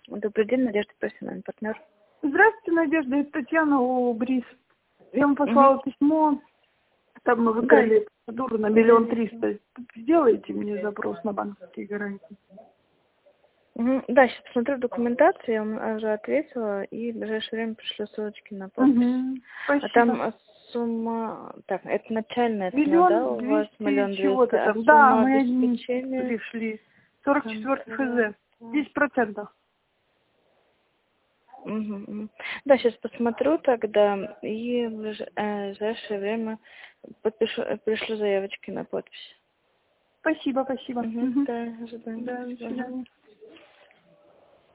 Добрый день, Надежда, профессиональный партнер. Здравствуйте, Надежда, это Татьяна ООО-БРИЗ. Я вам послала письмо, там мы выбрали процедуру на 1 300 000. Сделайте мне запрос на банковские гарантии. Да, сейчас посмотрю документацию, я вам уже ответила, и в ближайшее время пришлю ссылочки на подпись. Спасибо. А там сумма... Так, это начальная цена, 1 да, у вас 200 1 чего-то 200 000, а там. Да, сумма мы одни обеспечения... пришли. 44 ФЗ. 10%. Да, сейчас посмотрю тогда, и в ближайшее время пришлю заявочки на подпись. Спасибо. Да, ожидаем. Да, до свидания.